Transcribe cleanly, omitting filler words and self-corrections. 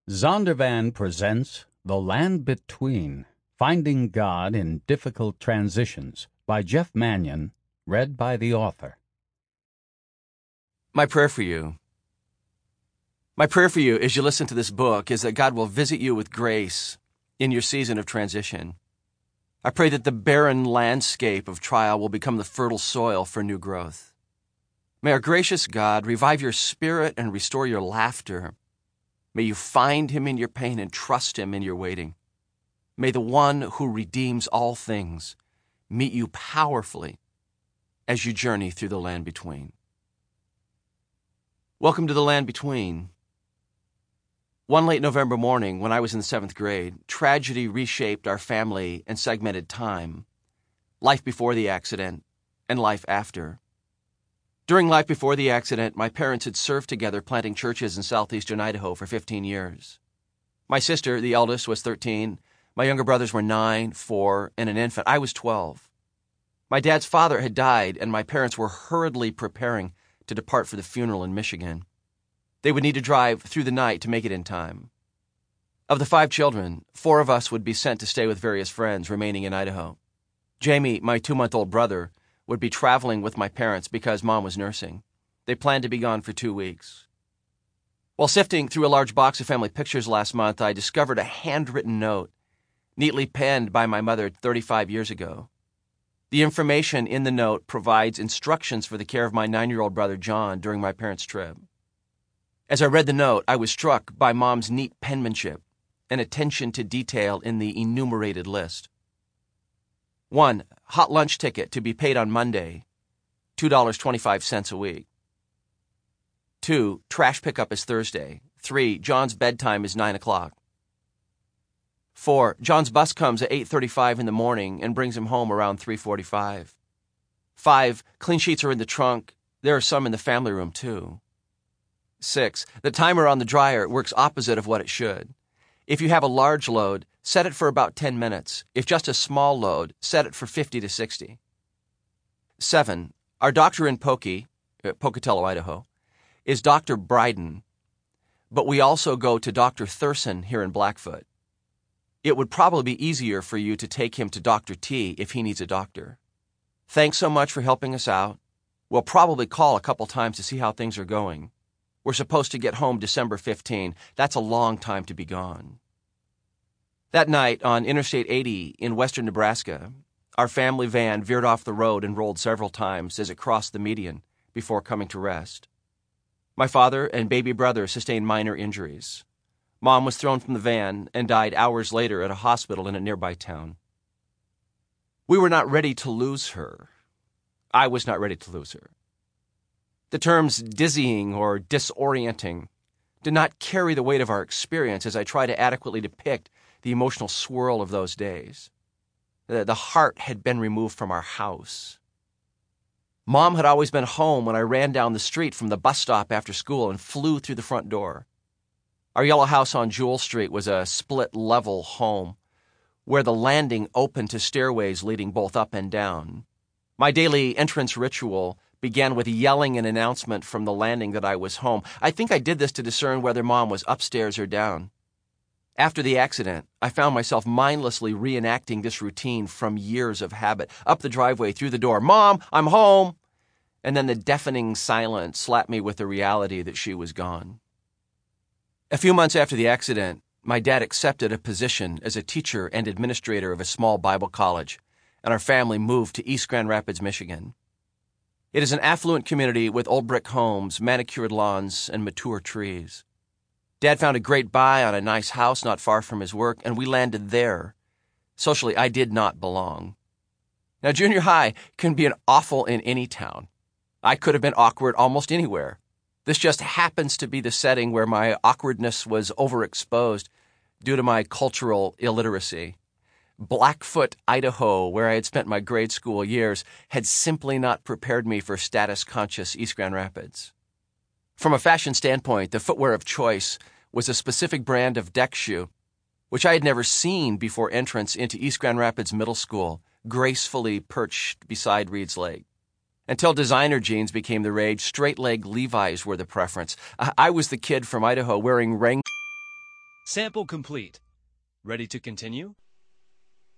Zondervan presents The Land Between, Finding God in Difficult Transitions by Jeff Manion, read by the author. My prayer for you as you listen to this book is that God will visit you with grace in your season of transition. I pray that the barren landscape of trial will become the fertile soil for new growth. May our gracious God revive your spirit and restore your laughter. May you find Him in your pain and trust Him in your waiting. May the one who redeems all things meet you powerfully as you journey through the land between. Welcome to the land between. One late November morning, when I was in the 7th grade, tragedy reshaped our family and segmented time. Life before the accident and life after. During life before the accident, my parents had served together planting churches in southeastern Idaho for 15 years. My sister, the eldest, was 13. My younger brothers were 9, 4, and an infant. I was 12. My dad's father had died, and my parents were hurriedly preparing to depart for the funeral in Michigan. They would need to drive through the night to make it in time. Of the 5 children, 4 of us would be sent to stay with various friends remaining in Idaho. Jamie, my 2-month-old brother, would be traveling with my parents because Mom was nursing. They planned to be gone for 2 weeks. While sifting through a large box of family pictures last month, I discovered a handwritten note, neatly penned by my mother 35 years ago. The information in the note provides instructions for the care of my 9-year-old brother John during my parents' trip. As I read the note, I was struck by Mom's neat penmanship and attention to detail in the enumerated list. 1. Hot lunch ticket to be paid on Monday, $2.25 a week. 2. Trash pickup is Thursday. 3. John's bedtime is 9 o'clock. 4. John's bus comes at 8:35 in the morning and brings him home around 3:45. 5. Clean sheets are in the trunk. There are some in the family room, too. 6. The timer on the dryer works opposite of what it should. If you have a large load, set it for about 10 minutes. If just a small load, set it for 50 to 60. 7. Our doctor in Pocatello, Idaho, is Dr. Bryden, but we also go to Dr. Thurston here in Blackfoot. It would probably be easier for you to take him to Dr. T if he needs a doctor. Thanks so much for helping us out. We'll probably call a couple times to see how things are going. We're supposed to get home December 15. That's a long time to be gone. That night on Interstate 80 in western Nebraska, our family van veered off the road and rolled several times as it crossed the median before coming to rest. My father and baby brother sustained minor injuries. Mom was thrown from the van and died hours later at a hospital in a nearby town. We were not ready to lose her. I was not ready to lose her. The terms dizzying or disorienting did not carry the weight of our experience as I try to adequately depict the emotional swirl of those days. The heart had been removed from our house. Mom had always been home when I ran down the street from the bus stop after school and flew through the front door. Our yellow house on Jewel Street was a split-level home where the landing opened to stairways leading both up and down. My daily entrance ritual began with yelling an announcement from the landing that I was home. I think I did this to discern whether Mom was upstairs or down. After the accident, I found myself mindlessly reenacting this routine from years of habit. Up the driveway, through the door, "Mom, I'm home!" And then the deafening silence slapped me with the reality that she was gone. A few months after the accident, my dad accepted a position as a teacher and administrator of a small Bible college, and our family moved to East Grand Rapids, Michigan. It is an affluent community with old brick homes, manicured lawns, and mature trees. Dad found a great buy on a nice house not far from his work, and we landed there. Socially, I did not belong. Now, junior high can be awful in any town. I could have been awkward almost anywhere. This just happens to be the setting where my awkwardness was overexposed due to my cultural illiteracy. Blackfoot, Idaho, where I had spent my grade school years, had simply not prepared me for status-conscious East Grand Rapids. From a fashion standpoint, the footwear of choice was a specific brand of deck shoe, which I had never seen before entrance into East Grand Rapids Middle School, gracefully perched beside Reed's Lake. Until designer jeans became the rage, straight-leg Levi's were the preference. I was the kid from Idaho wearing Sample complete. Ready to continue?